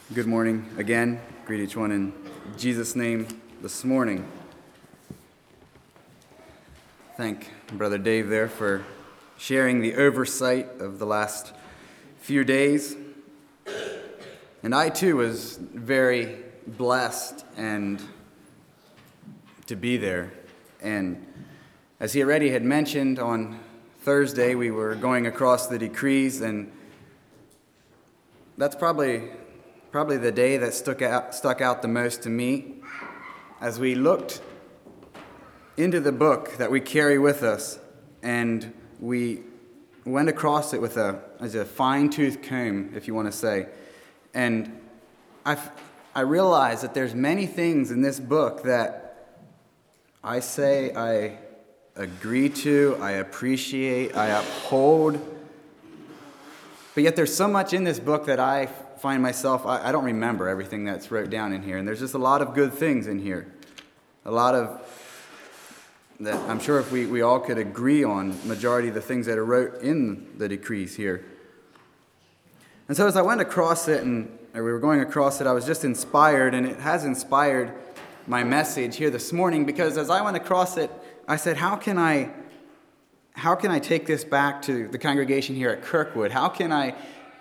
Good morning again. Greet each one in Jesus' name this morning. Thank Brother Dave there for sharing the oversight of the last few days. And I too was very blessed and to be there. And as he already had mentioned, on Thursday we were going across the decrees, and that's probably the day that stuck out the most to me as we looked into the book that we carry with us, and we went across it as a fine-tooth comb, if you want to say. And I realized that there's many things in this book that I say I agree to, I appreciate, I uphold, but yet there's so much in this book that I find myself, I don't remember everything that's wrote down in here. And there's just a lot of good things in here. A lot of that I'm sure if we all could agree on majority of the things that are wrote in the decrees here. And so as I went across it we were going across it, I was just inspired, and it has inspired my message here this morning, because as I went across it, I said, how can I take this back to the congregation here at Kirkwood? How can I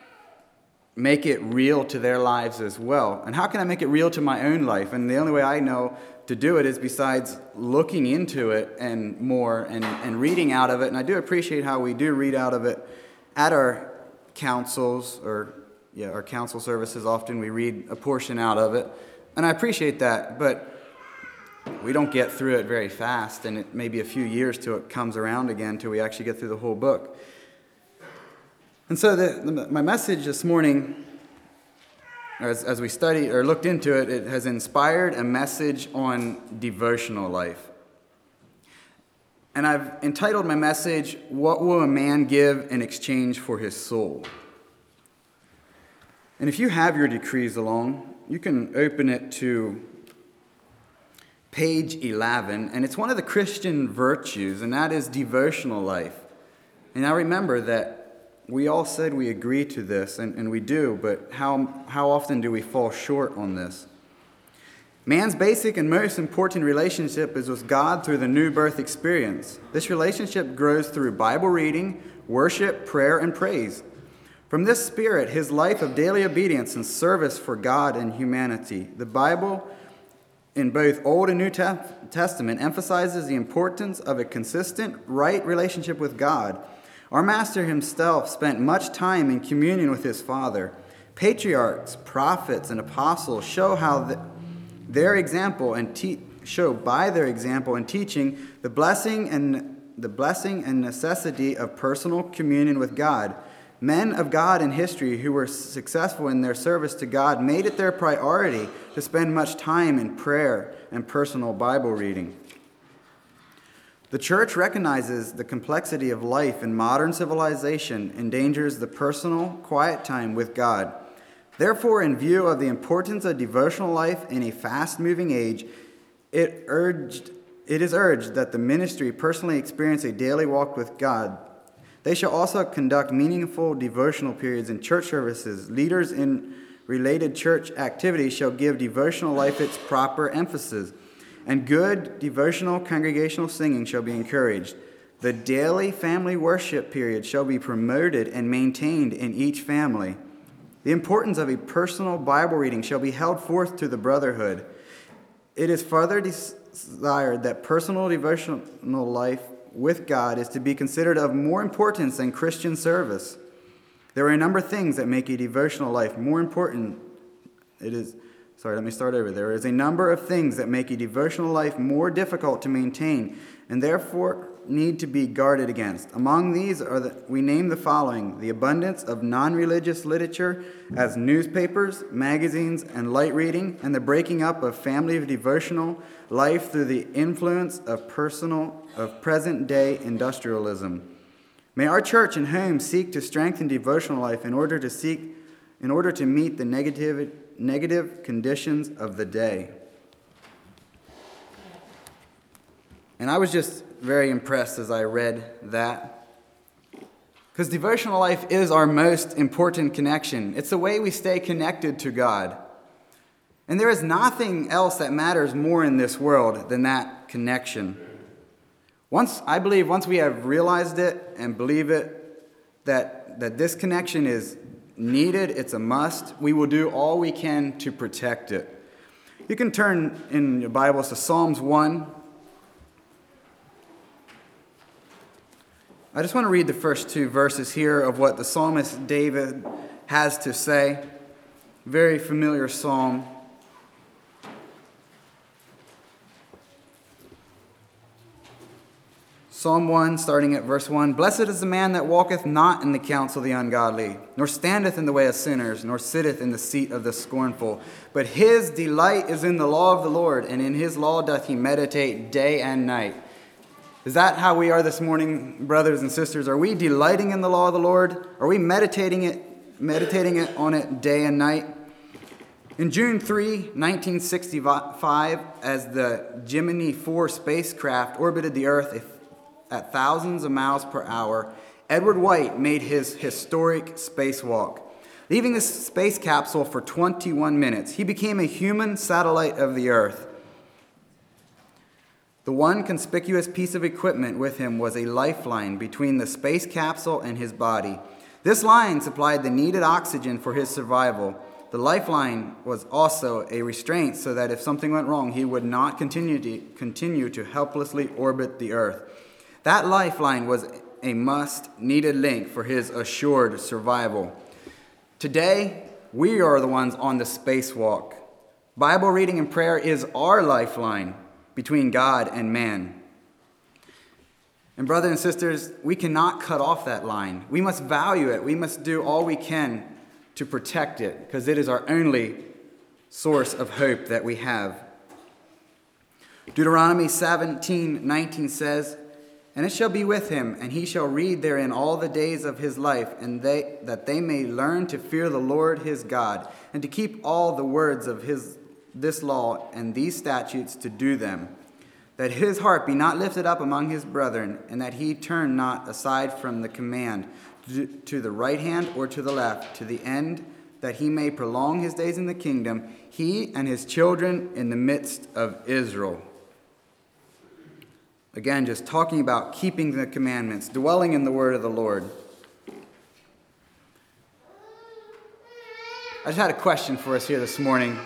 make it real to their lives as well? And how can I make it real to my own life? And the only way I know to do it is besides looking into it and more and reading out of it. And I do appreciate how we do read out of it at our councils, our council services. Often we read a portion out of it. And I appreciate that, but we don't get through it very fast, and it may be a few years till it comes around again, till we actually get through the whole book. And so my message this morning, as we studied or looked into it, it has inspired a message on devotional life. And I've entitled my message, "What Will a Man Give in Exchange for His Soul?" And if you have your decrees along, you can open it to page 11, and it's one of the Christian virtues, and that is devotional life. And now remember that we all said we agree to this, and we do, but how often do we fall short on this? Man's basic and most important relationship is with God through the new birth experience. This relationship grows through Bible reading, worship, prayer, and praise. From this spirit, his life of daily obedience and service for God and humanity. The Bible, in both Old and New Testament, emphasizes the importance of a consistent, right relationship with God. Our Master himself spent much time in communion with his Father. Patriarchs, prophets, and apostles show how by their example and teaching the blessing and necessity of personal communion with God. Men of God in history who were successful in their service to God made it their priority to spend much time in prayer and personal Bible reading. The church recognizes the complexity of life in modern civilization endangers the personal, quiet time with God. Therefore, in view of the importance of devotional life in a fast-moving age, it is urged that the ministry personally experience a daily walk with God. They shall also conduct meaningful devotional periods in church services. Leaders in related church activities shall give devotional life its proper emphasis, and good devotional congregational singing shall be encouraged. The daily family worship period shall be promoted and maintained in each family. The importance of a personal Bible reading shall be held forth to the brotherhood. It is further desired that personal devotional life with God is to be considered of more importance than Christian service. There are a number of things that make a devotional life more important. There is a number of things that make a devotional life more difficult to maintain and therefore need to be guarded against. Among these we name the following: the abundance of non-religious literature as newspapers, magazines, and light reading, and the breaking up of family devotional life through the influence of present-day industrialism. May our church and home seek to strengthen devotional life in order to meet the negative conditions of the day. And I was just very impressed as I read that, Because devotional life is our most important connection. It's the way we stay connected to God. And there is nothing else that matters more in this world than that connection. Once we have realized it and believe it, that this connection is needed, it's a must, we will do all we can to protect it. You can turn in your Bibles to Psalms 1. I just want to read the first two verses here of what the psalmist David has to say. Very familiar psalm. Psalm 1, starting at verse 1. Blessed is the man that walketh not in the counsel of the ungodly, nor standeth in the way of sinners, nor sitteth in the seat of the scornful. But his delight is in the law of the Lord, and in his law doth he meditate day and night. Is that how we are this morning, brothers and sisters? Are we delighting in the law of the Lord? Are we meditating on it day and night? In June 3, 1965, as the Gemini 4 spacecraft orbited the Earth at thousands of miles per hour, Edward White made his historic spacewalk. Leaving the space capsule for 21 minutes, he became a human satellite of the Earth. The one conspicuous piece of equipment with him was a lifeline between the space capsule and his body. This line supplied the needed oxygen for his survival. The lifeline was also a restraint so that if something went wrong, he would not continue to helplessly orbit the Earth. That lifeline was a must-needed link for his assured survival. Today, we are the ones on the spacewalk. Bible reading and prayer is our lifeline between God and man. And brothers and sisters, we cannot cut off that line. We must value it. We must do all we can to protect it, because it is our only source of hope that we have. Deuteronomy 17:19 says, And it shall be with him, and he shall read therein all the days of his life, and that they may learn to fear the Lord his God, and to keep all the words of this law and these statutes to do them, that his heart be not lifted up among his brethren, and that he turn not aside from the command to the right hand or to the left, to the end that he may prolong his days in the kingdom, he and his children in the midst of Israel. Again, just talking about keeping the commandments, dwelling in the word of the Lord. I just had a question for us here this morning.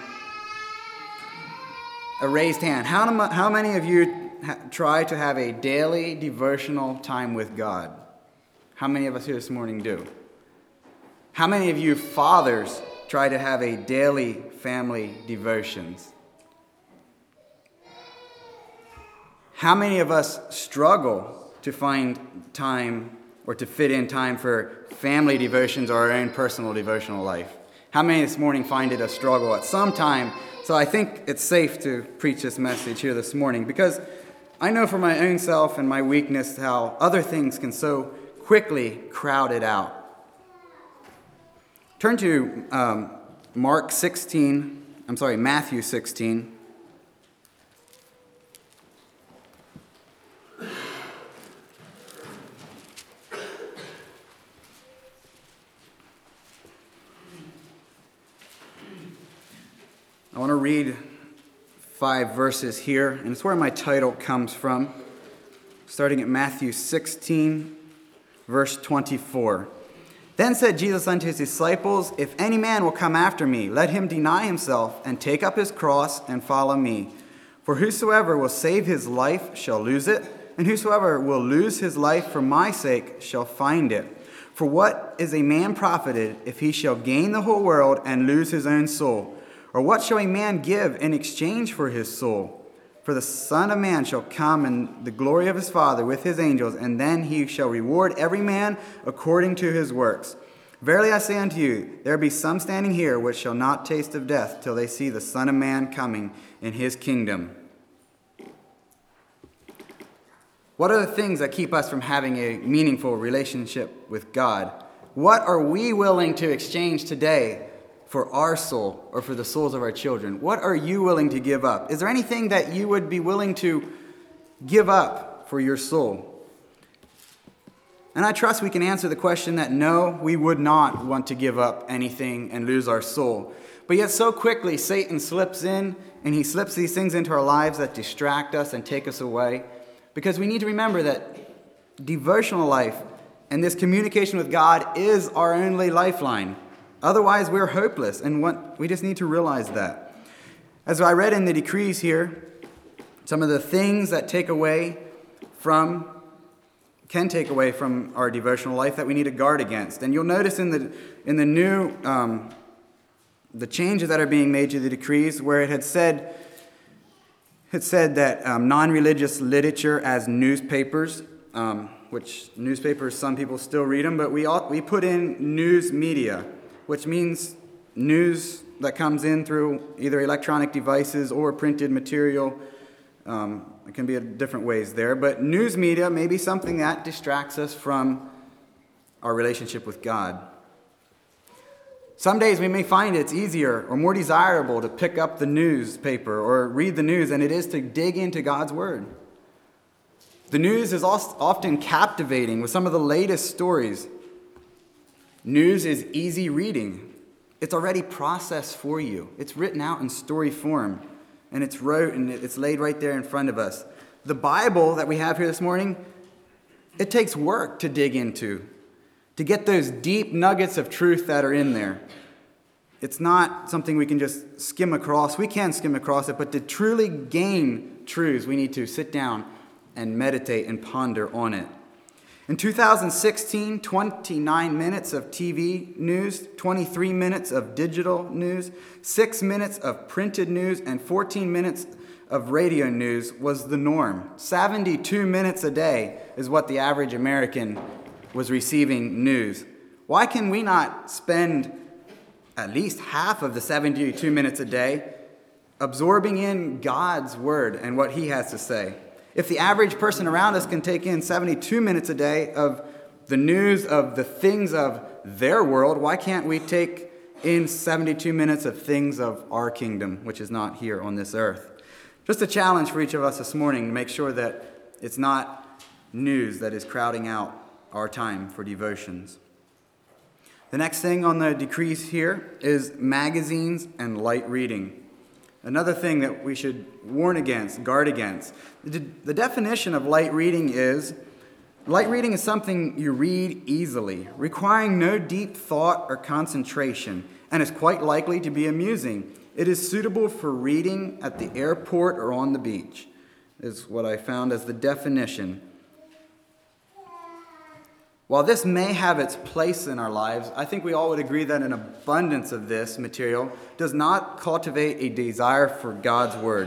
A raised hand. How many of you try to have a daily devotional time with God? How many of us here this morning do? How many of you fathers try to have a daily family devotions? How many of us struggle to find time or to fit in time for family devotions or our own personal devotional life? How many this morning find it a struggle at some time? So I think it's safe to preach this message here this morning, because I know for my own self and my weakness how other things can so quickly crowd it out. Turn to Matthew 16. I want to read 5 verses here, and it's where my title comes from, starting at Matthew 16, verse 24. Then said Jesus unto his disciples, If any man will come after me, let him deny himself, and take up his cross, and follow me. For whosoever will save his life shall lose it, and whosoever will lose his life for my sake shall find it. For what is a man profited if he shall gain the whole world and lose his own soul? Or what shall a man give in exchange for his soul? For the Son of Man shall come in the glory of his Father with his angels, and then he shall reward every man according to his works. Verily I say unto you, there be some standing here which shall not taste of death till they see the Son of Man coming in his kingdom. What are the things that keep us from having a meaningful relationship with God? What are we willing to exchange today for our soul or for the souls of our children? What are you willing to give up? Is there anything that you would be willing to give up for your soul? And I trust we can answer the question that no, we would not want to give up anything and lose our soul. But yet so quickly Satan slips in, and he slips these things into our lives that distract us and take us away. Because we need to remember that devotional life and this communication with God is our only lifeline. Otherwise, we're hopeless, and we just need to realize that. As I read in the decrees here, some of the things that can take away from our devotional life that we need to guard against. And you'll notice in the new the changes that are being made to the decrees, where it had said that non-religious literature as newspapers, which newspapers, some people still read them, but we put in news media, which means news that comes in through either electronic devices or printed material. It can be different ways there, but news media may be something that distracts us from our relationship with God. Some days we may find it's easier or more desirable to pick up the newspaper or read the news than it is to dig into God's Word. The news is often captivating with some of the latest stories. News is easy reading. It's already processed for you. It's written out in story form, and it's wrote and it's laid right there in front of us. The Bible that we have here this morning, it takes work to dig into, to get those deep nuggets of truth that are in there. It's not something we can just skim across. We can skim across it, but to truly gain truths, we need to sit down and meditate and ponder on it. In 2016, 29 minutes of TV news, 23 minutes of digital news, 6 minutes of printed news, and 14 minutes of radio news was the norm. 72 minutes a day is what the average American was receiving news. Why can we not spend at least half of the 72 minutes a day absorbing in God's Word and what He has to say? If the average person around us can take in 72 minutes a day of the news of the things of their world, why can't we take in 72 minutes of things of our kingdom, which is not here on this earth? Just a challenge for each of us this morning to make sure that it's not news that is crowding out our time for devotions. The next thing on the decrees here is magazines and light reading. Another thing that we should warn against, guard against. The definition of light reading is something you read easily, requiring no deep thought or concentration, and is quite likely to be amusing. It is suitable for reading at the airport or on the beach, is what I found as the definition. While this may have its place in our lives, I think we all would agree that an abundance of this material does not cultivate a desire for God's Word.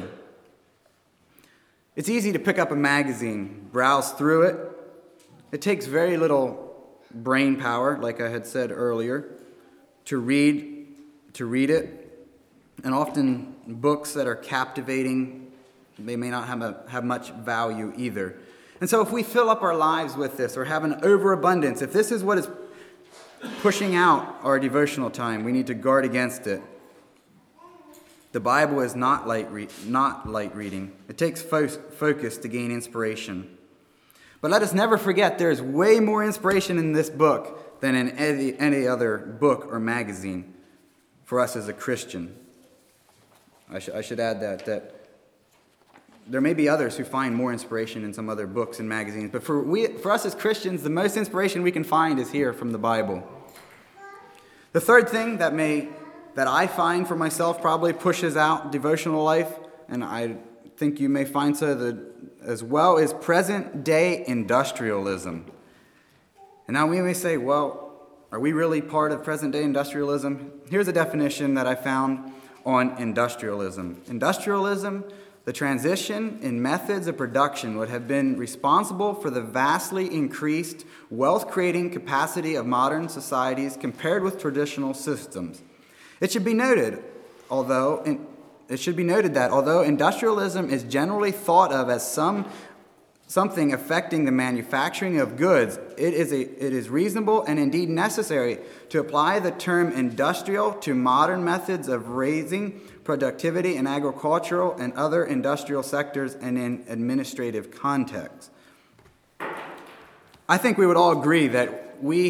It's easy to pick up a magazine, browse through it. It takes very little brain power, like I had said earlier, to read it. And often books that are captivating, they may not have much value either. And so if we fill up our lives with this or have an overabundance, if this is what is pushing out our devotional time, we need to guard against it. The Bible is not light reading. It takes focus to gain inspiration. But let us never forget there is way more inspiration in this book than in any other book or magazine for us as a Christian. I should add that there may be others who find more inspiration in some other books and magazines, but for us as Christians, the most inspiration we can find is here from the Bible. The third thing that I find for myself probably pushes out devotional life, and I think you may find so as well, is present-day industrialism. And now we may say, well, are we really part of present-day industrialism? Here's a definition that I found on industrialism. Industrialism, the transition in methods of production would have been responsible for the vastly increased wealth-creating capacity of modern societies compared with traditional systems. It should be noted that although industrialism is generally thought of as something affecting the manufacturing of goods, it is reasonable and indeed necessary to apply the term industrial to modern methods of raising productivity in agricultural and other industrial sectors and in administrative contexts. I think we would all agree that we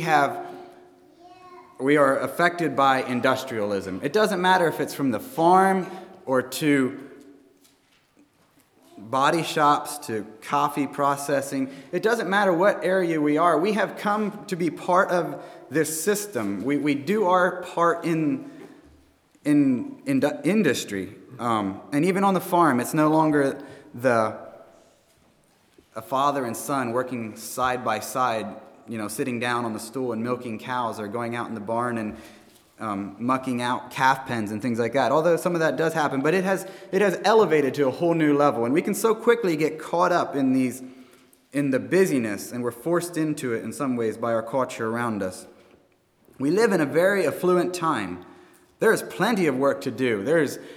are affected by industrialism. It doesn't matter if it's from the farm or to body shops to coffee processing. It doesn't matter what area we are. We have come to be part of this system. We do our part in industry. And even on the farm, it's no longer a father and son working side by side, sitting down on the stool and milking cows, or going out in the barn and mucking out calf pens and things like that. Although some of that does happen, but it has elevated to a whole new level, and we can so quickly get caught up in the busyness, and we're forced into it in some ways by our culture around us. We live in a very affluent time. There is plenty of work to do.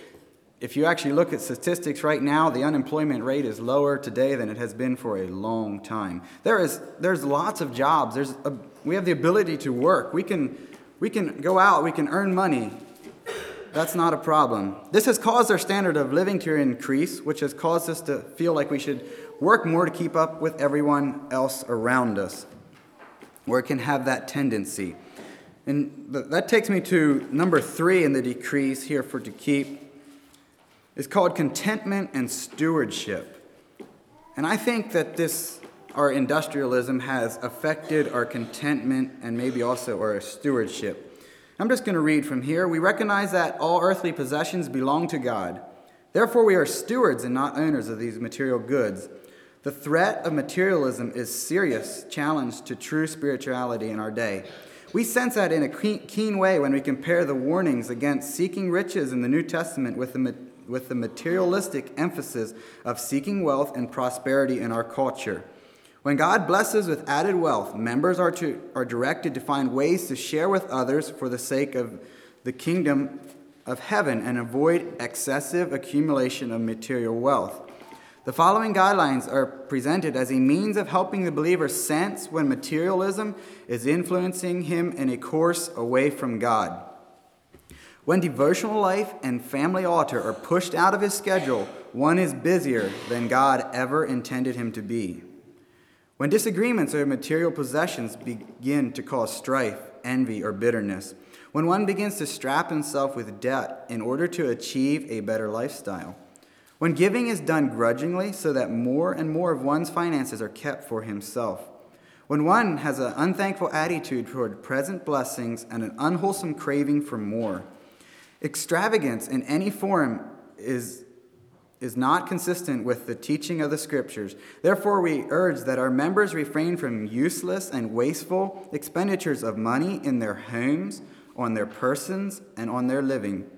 If you actually look at statistics right now, the unemployment rate is lower today than it has been for a long time. There's lots of jobs. We have the ability to work. We can go out. We can earn money. That's not a problem. This has caused our standard of living to increase, which has caused us to feel like we should work more to keep up with everyone else around us, or it can have that tendency. And that takes me to number 3 in the decrees here for to keep. It's called contentment and stewardship. And I think that our industrialism has affected our contentment and maybe also our stewardship. I'm just going to read from here. We recognize that all earthly possessions belong to God. Therefore, we are stewards and not owners of these material goods. The threat of materialism is a serious challenge to true spirituality in our day. We sense that in a keen way when we compare the warnings against seeking riches in the New Testament with the materialistic emphasis of seeking wealth and prosperity in our culture. When God blesses with added wealth, members are directed to find ways to share with others for the sake of the kingdom of heaven and avoid excessive accumulation of material wealth. The following guidelines are presented as a means of helping the believer sense when materialism is influencing him in a course away from God. When devotional life and family altar are pushed out of his schedule, one is busier than God ever intended him to be. When disagreements over material possessions begin to cause strife, envy, or bitterness. When one begins to strap himself with debt in order to achieve a better lifestyle. When giving is done grudgingly so that more and more of one's finances are kept for himself. When one has an unthankful attitude toward present blessings and an unwholesome craving for more. Extravagance in any form is not consistent with the teaching of the Scriptures. Therefore, we urge that our members refrain from useless and wasteful expenditures of money in their homes, on their persons, and on their living.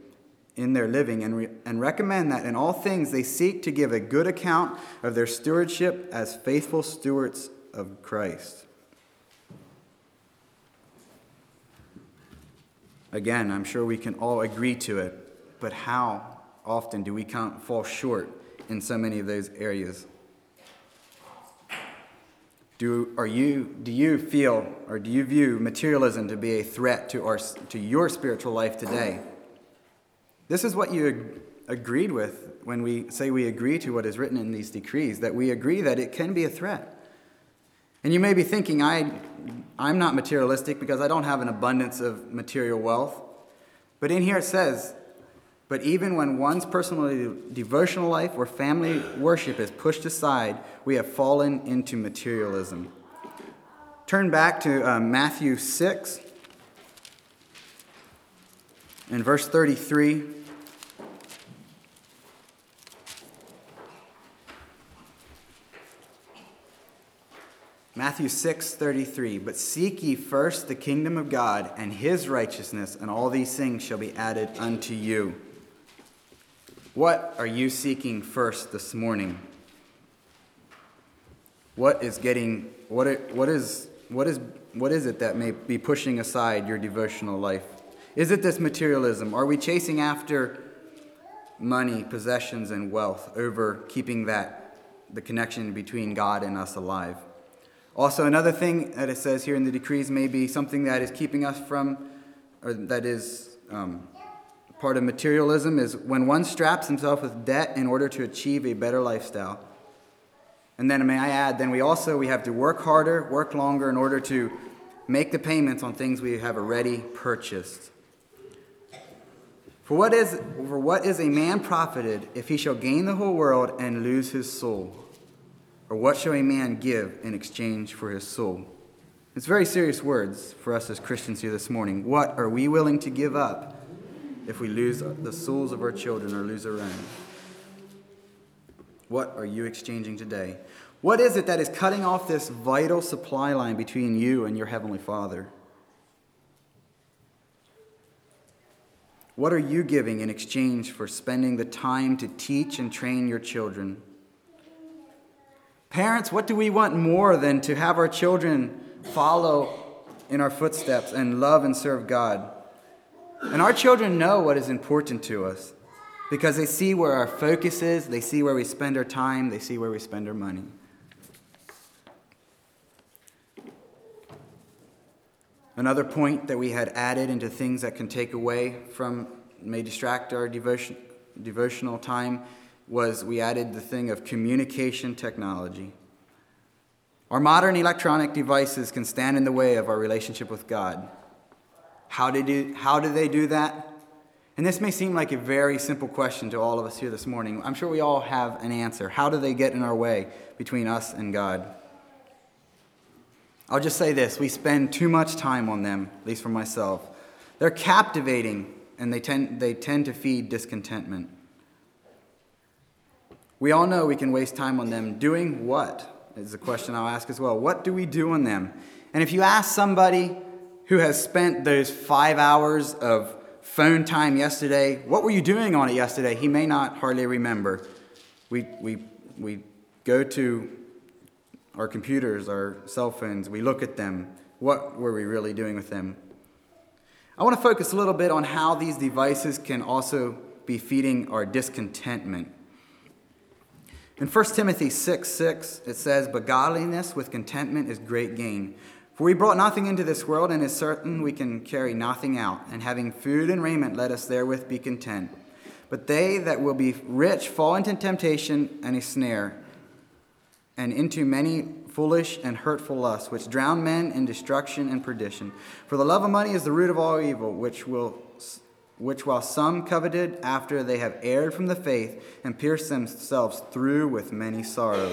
And recommend that in all things they seek to give a good account of their stewardship as faithful stewards of Christ. Again, I'm sure we can all agree to it, but how often do we fall short in so many of those areas? Do you feel or do you view materialism to be a threat to your spiritual life today? This is what you agreed with when we say we agree to what is written in these decrees, that we agree that it can be a threat. And you may be thinking, I'm not materialistic because I don't have an abundance of material wealth. But in here it says, but even when one's personal devotional life or family worship is pushed aside, we have fallen into materialism. Turn back to Matthew 6 and verse 33. Matthew 6:33, but seek ye first the kingdom of God and his righteousness, and all these things shall be added unto you. What are you seeking first this morning? What is it that may be pushing aside your devotional life? Is it this materialism? Are we chasing after money, possessions, and wealth over keeping the connection between God and us alive? Also, another thing that it says here in the decrees may be something that is keeping us from, or that is part of materialism, is when one straps himself with debt in order to achieve a better lifestyle. And then may I add, then we have to work harder, work longer in order to make the payments on things we have already purchased. For what is a man profited if he shall gain the whole world and lose his soul? Or what shall a man give in exchange for his soul? It's very serious words for us as Christians here this morning. What are we willing to give up if we lose the souls of our children or lose our own? What are you exchanging today? What is it that is cutting off this vital supply line between you and your Heavenly Father? What are you giving in exchange for spending the time to teach and train your children? Parents, what do we want more than to have our children follow in our footsteps and love and serve God? And our children know what is important to us because they see where our focus is, they see where we spend our time, they see where we spend our money. Another point that we had added into things that can take away from, may distract our devotional time, was we added the thing of communication technology. Our modern electronic devices can stand in the way of our relationship with God. How do they do that? And this may seem like a very simple question to all of us here this morning. I'm sure we all have an answer. How do they get in our way between us and God? I'll just say this. We spend too much time on them, at least for myself. They're captivating, and they tend to feed discontentment. We all know we can waste time on them. Doing what is the question I'll ask as well. What do we do on them? And if you ask somebody who has spent those 5 hours of phone time yesterday, what were you doing on it yesterday? He may not hardly remember. We go to our computers, our cell phones, we look at them. What were we really doing with them? I want to focus a little bit on how these devices can also be feeding our discontentment. In 1 Timothy 6:6, it says, "But godliness with contentment is great gain. For we brought nothing into this world, and is certain we can carry nothing out. And having food and raiment, let us therewith be content. But they that will be rich fall into temptation and a snare, and into many foolish and hurtful lusts, which drown men in destruction and perdition. For the love of money is the root of all evil, which while some coveted after they have erred from the faith and pierced themselves through with many sorrows."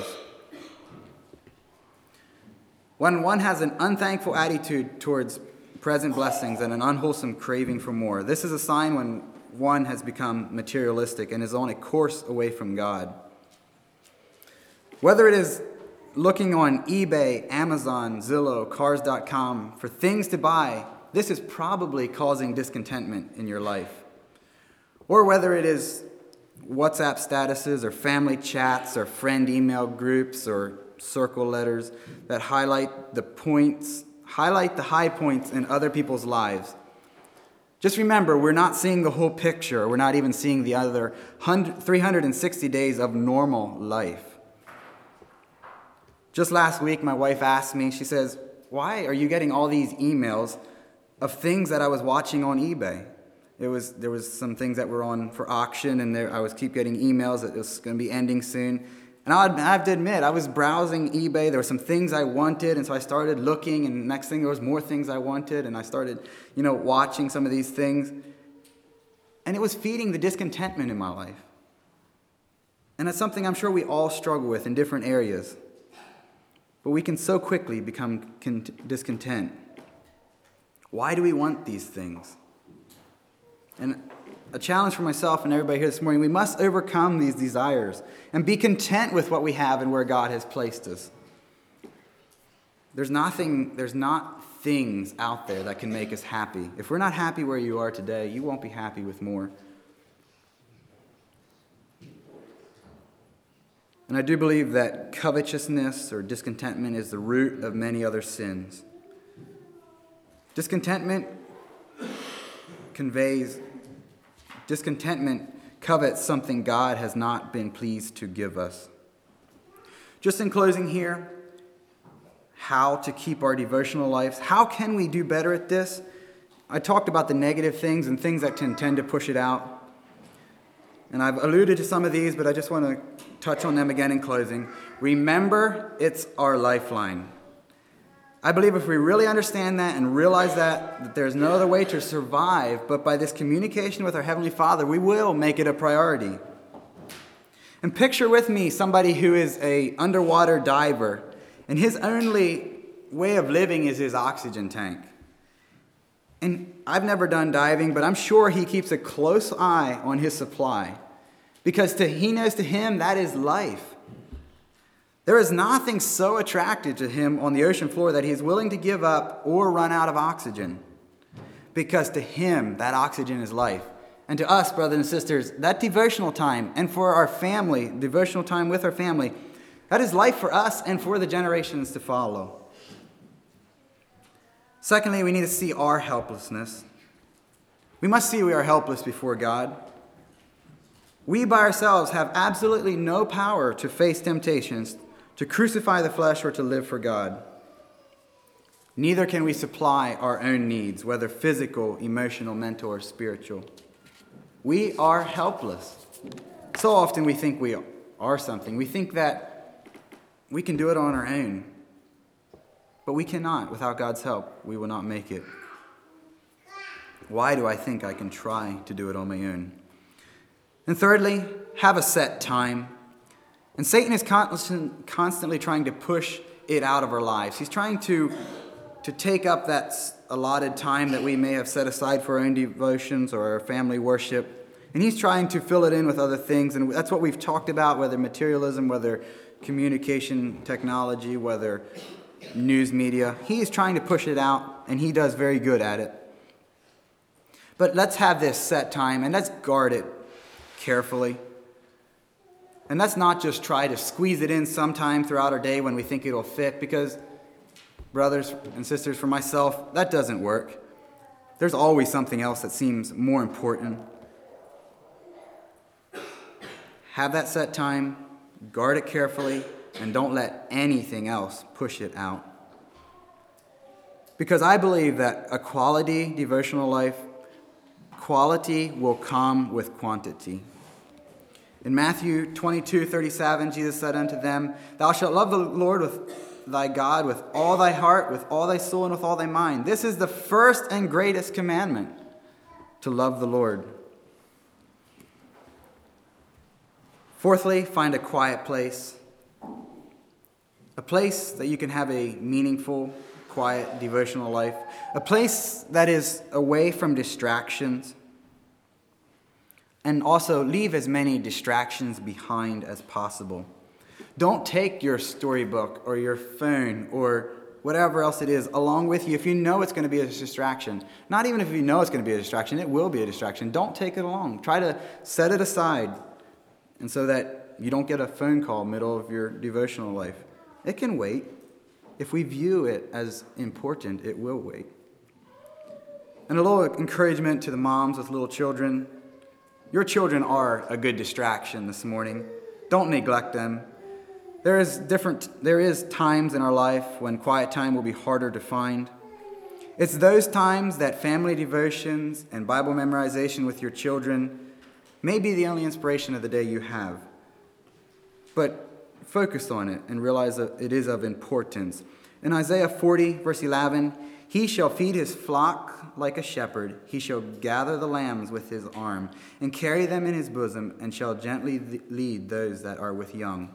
When one has an unthankful attitude towards present blessings and an unwholesome craving for more, this is a sign when one has become materialistic and is on a course away from God. Whether it is looking on eBay, Amazon, Zillow, Cars.com for things to buy, this is probably causing discontentment in your life. Or whether it is WhatsApp statuses or family chats or friend email groups or circle letters that highlight the high points in other people's lives. Just remember, we're not seeing the whole picture. We're not even seeing the other 360 days of normal life. Just last week, my wife asked me, she says, "Why are you getting all these emails of things that I was watching on eBay?" There was some things that were on for auction, and I was keep getting emails that it was going to be ending soon. And I have to admit, I was browsing eBay. There were some things I wanted, and so I started looking, and next thing there was more things I wanted, and I started, watching some of these things. And it was feeding the discontentment in my life. And it's something I'm sure we all struggle with in different areas. But we can so quickly become discontent. Why do we want these things? And a challenge for myself and everybody here this morning, we must overcome these desires and be content with what we have and where God has placed us. There's not things out there that can make us happy. If we're not happy where you are today, you won't be happy with more. And I do believe that covetousness or discontentment is the root of many other sins. Discontentment covets something God has not been pleased to give us. Just in closing here, how to keep our devotional lives. How can we do better at this? I talked about the negative things and things that can tend to push it out. And I've alluded to some of these, but I just want to touch on them again in closing. Remember, it's our lifeline. I believe if we really understand that and realize that there's no other way to survive but by this communication with our Heavenly Father, we will make it a priority. And picture with me somebody who is an underwater diver, and his only way of living is his oxygen tank. And I've never done diving, but I'm sure he keeps a close eye on his supply, because he knows to him that is life. There is nothing so attractive to him on the ocean floor that he's willing to give up or run out of oxygen, because to him that oxygen is life. And to us, brothers and sisters, that devotional time, and for our family, devotional time with our family, that is life for us and for the generations to follow. Secondly, we need to see our helplessness. We must see we are helpless before God. We by ourselves have absolutely no power to face temptations, to crucify the flesh, or to live for God. Neither can we supply our own needs, whether physical, emotional, mental, or spiritual. We are helpless. So often we think we are something. We think that we can do it on our own. But we cannot. Without God's help, we will not make it. Why do I think I can try to do it on my own? And thirdly, have a set time. And Satan is constantly trying to push it out of our lives. He's trying to take up that allotted time that we may have set aside for our own devotions or our family worship. And he's trying to fill it in with other things. And that's what we've talked about, whether materialism, whether communication technology, whether news media. He is trying to push it out, and he does very good at it. But let's have this set time, and let's guard it carefully. And let's not just try to squeeze it in sometime throughout our day when we think it'll fit, because, brothers and sisters, for myself, that doesn't work. There's always something else that seems more important. Have that set time, guard it carefully, and don't let anything else push it out. Because I believe that a quality devotional life, quality will come with quantity. In Matthew 22:37, Jesus said unto them, Thou shalt love the Lord with thy God with all thy heart, with all thy soul, and with all thy mind. This is the first and greatest commandment, to love the Lord. Fourthly, find a quiet place. A place that you can have a meaningful, quiet, devotional life. A place that is away from distractions. And also leave as many distractions behind as possible. Don't take your storybook or your phone or whatever else it is along with you if you know it's going to be a distraction. Not even if you know it's going to be a distraction, it will be a distraction. Don't take it along. Try to set it aside, and so that you don't get a phone call middle of your devotional life. It can wait. If we view it as important, it will wait. And a little encouragement to the moms with little children. Your children are a good distraction this morning. Don't neglect them. There is times in our life when quiet time will be harder to find. It's those times that family devotions and Bible memorization with your children may be the only inspiration of the day you have. But focus on it and realize that it is of importance. In Isaiah 40, verse 11, He shall feed his flock like a shepherd. He shall gather the lambs with his arm and carry them in his bosom, and shall gently lead those that are with young.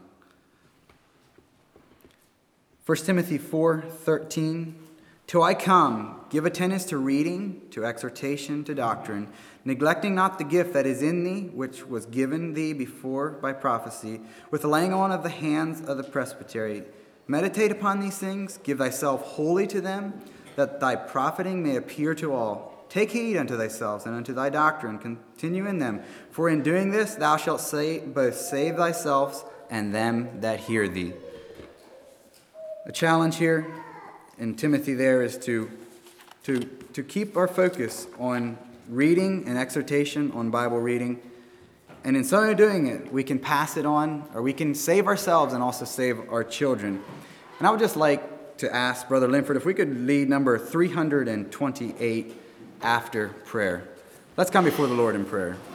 1 Timothy 4:13, Till I come, give attendance to reading, to exhortation, to doctrine, neglecting not the gift that is in thee, which was given thee before by prophecy, with the laying on of the hands of the presbytery. Meditate upon these things, give thyself wholly to them, that thy profiting may appear to all. Take heed unto thyself and unto thy doctrine, continue in them. For in doing this thou shalt both save thyself and them that hear thee. The challenge here in Timothy there is to keep our focus on reading and exhortation, on Bible reading. And in so doing it, we can pass it on, or we can save ourselves and also save our children. And I would just like to ask Brother Linford if we could lead number 328 after prayer. Let's come before the Lord in prayer.